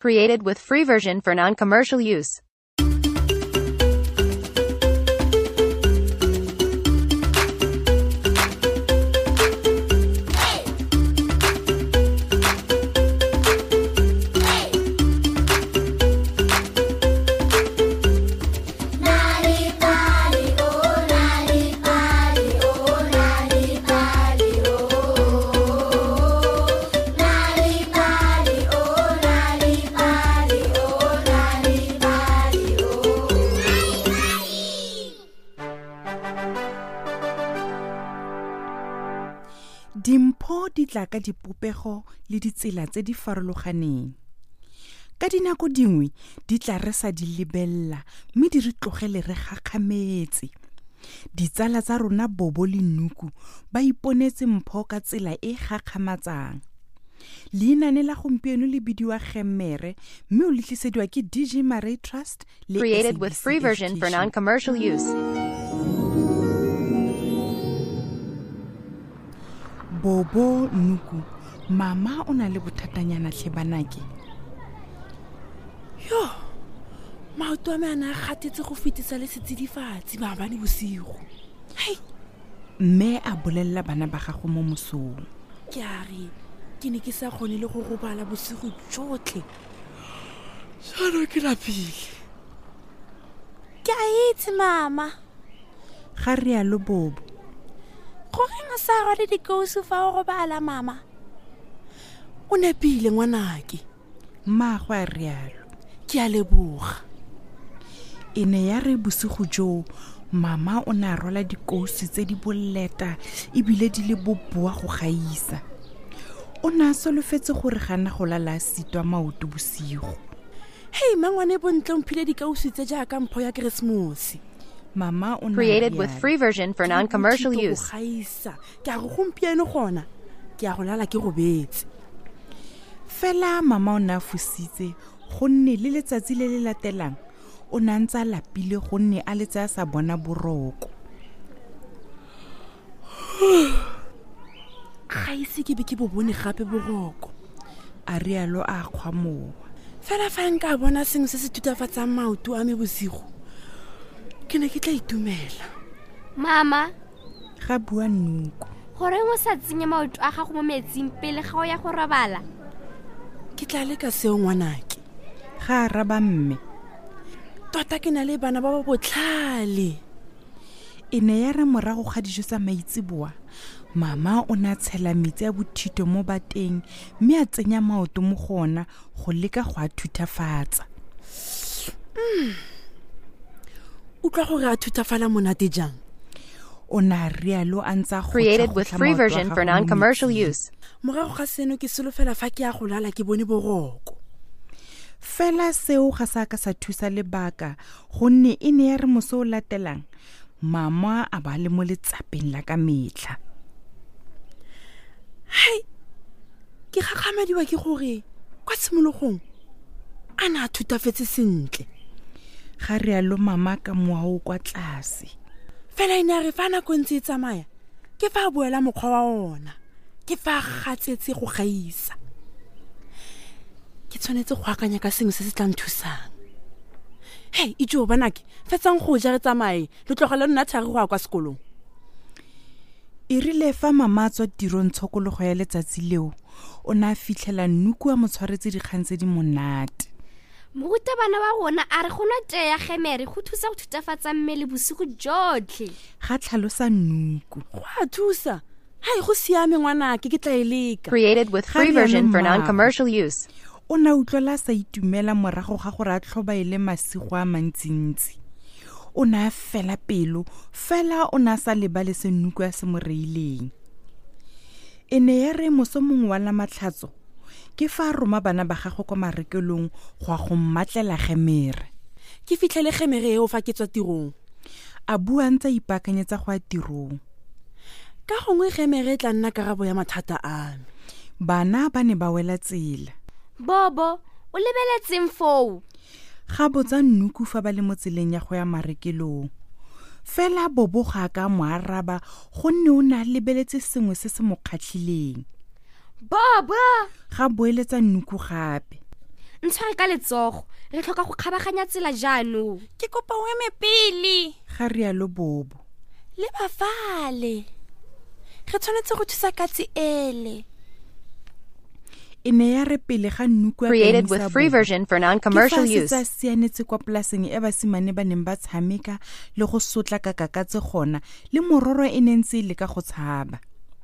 Created with free version for non-commercial use. Dimpho di tla ka dipopego le ditsela tse di farologaneng. Ka dinako dingwe di tla re sa di lebella mme di re tlogele re gakgametse. Ditsala tsa rona Bobo le Nuku ba iponetse mpho ka tsela e gakgamatsang. Leinane la gompieno le bidiwa Gemere mme o letlisediwa ke DJ Marie Trust le Created with free version for non-commercial use. Bobo, Nuku, mama o na le bothatanyana tlhe banake. Yo, maoto a me a ne a gatetse go fetisa le setsidifatsi maabane bosigo. Hei, mme a bolella bana ba gago mo mosong. ke a re ke ne ke sa kgone le go robala bosigo jotlhe. Jalo ke lapile. Ke a itse mama. Ga rialo Bobo. Go reng a sa gale dikousu fa o robala mama? O nepile ngwanake. Mmaagwe a rialo. Ke a leboga. E ne ya re bosigo jo mama o ne a rola dikousu tse di boleta ebile di le boboa go gaisa. O ne a solofetse gore gana go lala sitwa maoto bosigo. Hei mangwane bontle mphile dikausu tse jaaka mpho ya Keresemose. Mama o Created with free version for non-commercial use. Ke a go gompieno gona. Ke a go lala ke robetse. Fela mama o ne a fositse gonne le letsatsi le le latelang o ne a ntse a lapile gonne a letse a sa bona boroko. Ga ise ke be ke bo bone gape boroko. A rialo a kgwamoa. Fela fa nka bona sengwe se se tutafatsang maoto a me bosigo, ke ne ke tla itumela. Mama, Ga bua Nuku. goreng o sa tsenya maoto a gago mo metsing pele ga o ya go robala? Ke tla leka seo ngwanake. Ga araba mme. Tota ke na le bana ba ba botlhale. E ne ya re morago ga dijo tsa maitsiboa mama o ne a tshela metsi a bothito mo bateng mme a tsenya maoto mo gona go leka go a thutafatsa. Utlwa gore a thutafala monate jang. O na rialo a ntsa go Created with free version for non-commercial use. Morago ga seno ke solofela fa ke a go lala ke bone boroko. Fela seo ga sa ka sa thusa lebaka gonne e ne ya re moso o latelang mama a ba le mo letsapeng la ka metlha. Hei, ke gakgamadiwa ke gore kwa tshimologong a na a thutafetse sentle. Ga rialo mama ka moao kwa tlase. Fela ene a re fa nako ntse e tsamaya ke fa a boela mokgwa wa ona, ke fa a gatsetse go gaisa. Ke tshwanetse go akanya ka sengwe se se tla nthusang. Hei, ijo banake, fetsang go ja re tsamaye le tlogela nna thari go a kwa sekolong. E rile fa mama a tswa tirong tshokologo ya letsatsi leo o ne a fitlhela Nuku a mo tshwaretse dikgang tse di monate. Morutabana wa rona a re go nwa tee ya Gemere go thusa go thutafatsa mmele bosigo jotlhe. Ga tlhalosa Nuku. Go a thusa. Hei, go siame ngwanake, ke tla e leka. Created with free version for non-commercial use. O na utlwela sa itumela morago ga gore a tlhoba ile masigo a mantsintsi. O na fela pelo, fela o na sa lebale se Nuku a se mo reileng. E ne ya re moso mongwe wa la matlhatso ke fa roma bana ba gago kwa marekelong go a go mmatlela Gemere. Ke fitlhele Gemere eo fa ke tswa tirong. A bua ntse a ipaakanyetsa go a tirong. Ka gongwe Gemere tla nna karabo ya mathata a me. Bana ba ne ba wela tsela. Bobo, o lebeletseng foo? Ga botsa Nuku fa ba le mo tseleng ya go ya marekelong. Fela Bobo ga ka mo araba gonne o na lebeletse sengwe se se mo kgatlhileng. Bobo, Ga boeletsa Nuku gape. ntshware ka letsogo re tlhoka go kgabaganya tsela jaanong. Ke kopa o eme pele ga rialo Bobo. le bafale. Re tshwanetse go thusa katse ele. E ne ya re pele ga Nnuku Created with free version for non-commercial use. Ke fa se sianetse kwa polaseng e basimane ba neng ba tshameka le go sotla ka kakatse gona le mororo e nentse le ka go tshaba.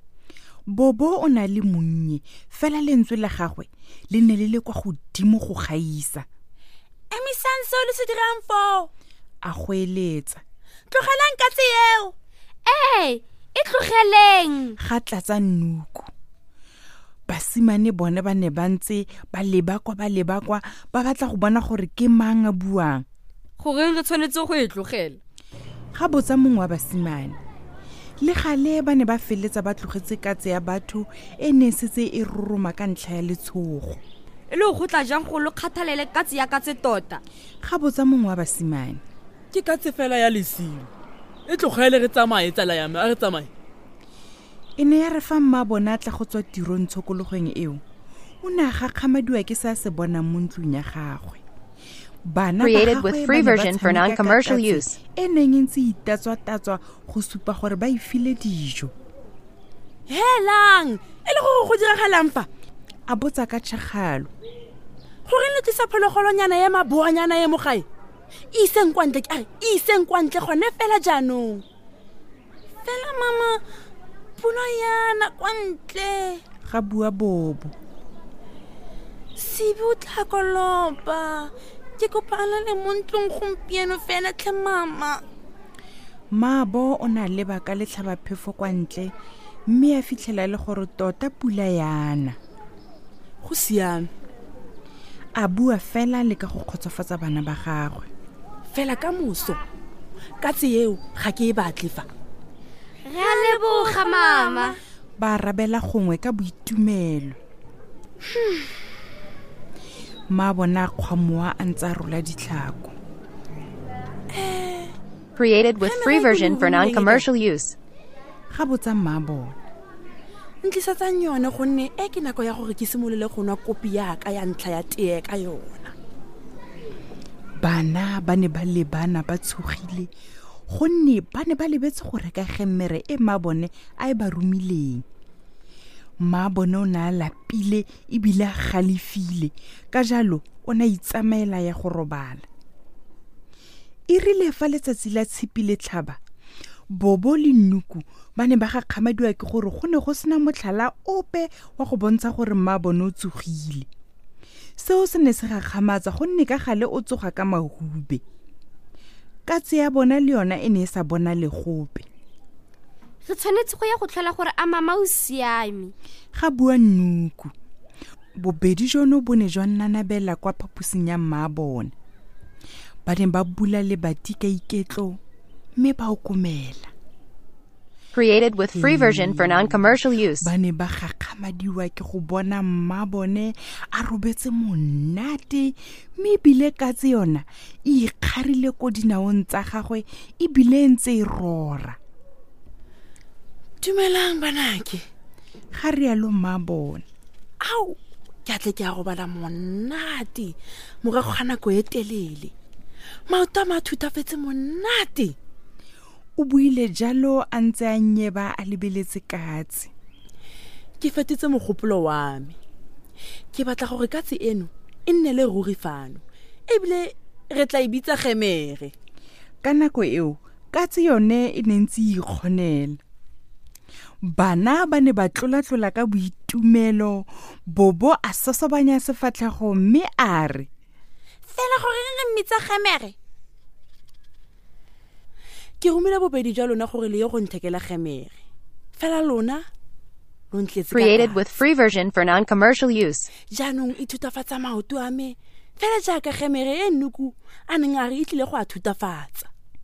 Bobo o na le monnye fela lentswe la gagwe le ne le kwa godimo go gaisa. Emisang seo le se dirang fo. A goeletsa. Tlogelang katse eo. E tlogeleng. Ga tlatsa Nnuku. Basimane bone ba ne ba ntse ba lebakwa ba batla go bona gore ke mang a buang. Goreng re tshwanetse go e tlogela? Ga botsa mongwe wa basimane. Le gale ba ne ba feletsa ba tlogetse katse ya batho e ne setse e roroma ka ntlha ya letshogo. E le go tla jang go lo kgathalele katse ya katse tota. Ga botsa mongwe wa basimane. Ke katse fela ya lesilo. E tlogele re tsamaye tsala ya me, a re tsamaye. E ne ya re fa mma bona tla go tswa tirong tshokologeng eo. O ne ga kgamadiwa ke sa se bona mo ntlong ya gagwe. Created with free version for non-commercial use. E neng ntse itatswa go supa gore ba ifile dijo. Helang, e le go diragalang fa? A botsa ka tshagalo. Gore le tlisa phologolonyana ya maboanyana ya mo gae. Iseng kwantle gone fela jaanong. Fela mama, pula yana kwantle. Ga bua Bobo. Sibi o tla kolopa. Ke kopana le mo ntlong gompieno fela tle mama. Maabo o na le baka le tlhaba phefo kwa ntle mme a fitlhela le gore tota pula yana. Go siame. A bua fela le ka go khotsofatsa bana ba gagwe. Fela ka moso. Katse eo ga ke e batle fa. Re a leboga mama. Ba rabela gongwe ka boitumelo. Ma bona kgwamoa a ntse a rola ditlhako. Created with free version for non-commercial use. Ga botsa mma bona. Ntlisatsang yone gonne ke nako ya gore ke simolole go nwa kopi ya ka ya ntlha ya tee ka yona. Bana ba ne ba lebana ba tshogile gonne ba ne ba lebetse go reka gemmere e mma bone a e ba romileng. Mma bone o na lapile e bile a galefile ka jalo o na itsamaela ya go robala. E rile fa letsatsi la tshipile tlhaba Bobo le Nnuku ba ne ba ga kgamadiwa ke gore go ne go sena motlhala ope wa go bontsha gore mma bone o tsogile. Seo se ne se ga kgamatsa gonne ka gale o tsoga ka mahube. Katse ya bona le yona e ne e sa bona le gope. Re tshwanetse go ya go tlhola gore a mama o siame. Ga bua Nnuku. Bobedi jono bo ne jwa nnanabela kwa phapusing ya mma bona. Ba ne ba bula le bati ka iketlo mme ba okomela. Created with free version for non-commercial use. Ba ne ba gakgamadiwa ke go bona mma bone a robetse monate mme bile katse yona e ikgarile ko dinaong tsa gagwe e bile ntse e rora. Dumelang banake. Ga rialo mma bone. Au, ke atle ke a go bala monate. Morago ga nako e telele. Maoto a mathutafetse monate. O buile jalo a ntse a nyeba a lebeletse katse. Ke fetetse mogopolo wa me. Ke batla gore katse eno e nne le ruri fano. Ebile re tla e bitsa gemere. Ka nako eo katse yone e ne ntse e ikgonela. Bana ba ne ba tlola ka boitumelo. Bobo a sosobanya sefatlhego mme a re, fela gore re mmitsa gemere. Ke romile bobedi jwa lona gore le ye go nthekela gemere. Fela lona lo ntletse ka. Created with free version for non-commercial use. Jaanong e thutafatsa maoto a me. Fela jaaka gemere e Nnuku a neng a re itlile go a thutafatsa.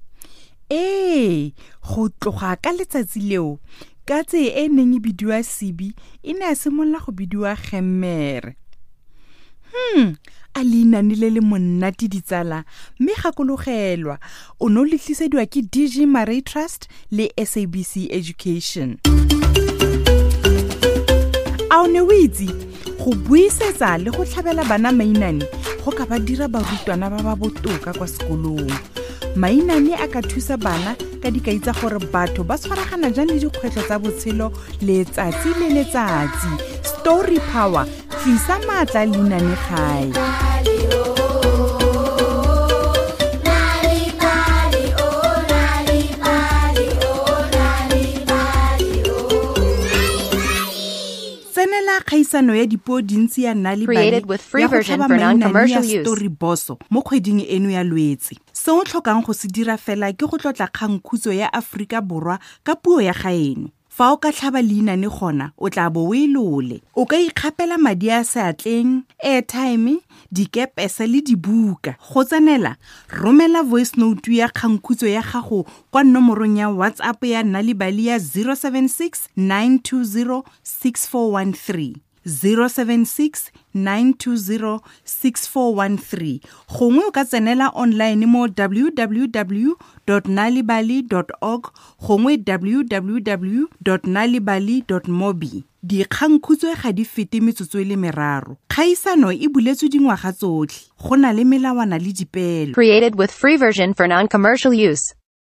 Go tloga ka letsatsi leo katse e neng e bidiwa Sibi e ne a simolola go bidiwa gemere. A leinane le monnate ditsala mme gakologelwa o no le tlisediwa ke DG Marie Trust le SABC Education. A o ne o itse go buisetsa le go tlhabela bana mainane go ka ba dira barutwana ba ba botoka kwa sekolong. Mainane a ka thusa bana ka dikai tsa gore batho ba tshwaragana jang le dikgwetlho tsa botshelo letsatsi le letsatsi. Story Power, tlisa maatla leinane gae. Tsenela kgaisano ya dipuo dintsi ya Nali Bali Created with free version for non-commercial use. Story Boso mo kgweding eno ya Lwetse. Se o tlhokang go se dira fela ke go tlotla kgangkhutso ya Aforika Borwa ka puo ya gaeno. Fa o ka tlhaba leinane gona, o tla bo o ilole. O ka ikgapela madi a seatleng, airtime, dikepese le dibuka. Go tsenela, romela voice note ya kgangkhutso ya gago kwa nomorong ya WhatsApp ya Nali Bali ya 076 920 6413. 076-920-6413. Gongwe o ka tsenela online mo www.nalibali.org gongwe www.nalibali.mobi. Dikgangkhutso ga di fete metsotso e le meraro. Kgaisano e buletswe dingwaga tsotlhe. Go na le melawana le dipeelo. Created with free version for non-commercial use.